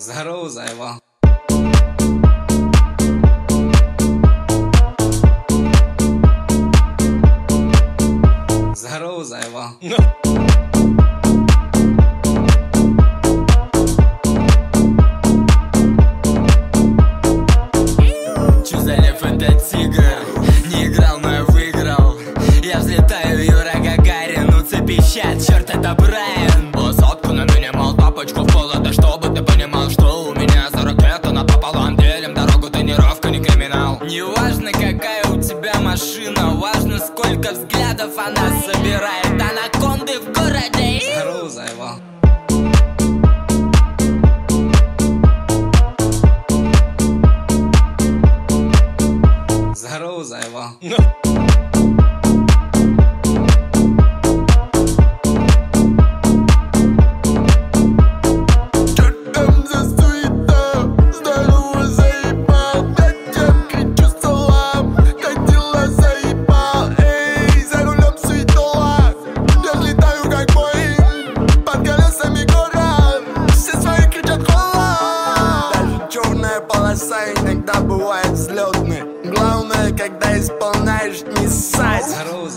Здорово, заебал. Здорово, заебал. Чузалев это тигр, не играл, но я выиграл. Я взлетаю, Юра Гагарин, ну цепи щат, черт это Брайан. Высотку на минимал, тапочку в холода, чтобы ты понимал, что у меня за ракета напополам. Делим дорогу, тренировка, не криминал. Не важно, какая у тебя машина, важно, сколько взглядов она собирает. Анаконды в городе. Здорово, заебал. Здорово, заебал. Иногда бывает взлетный. Главное, когда исполняешь, не ссать. Здорово,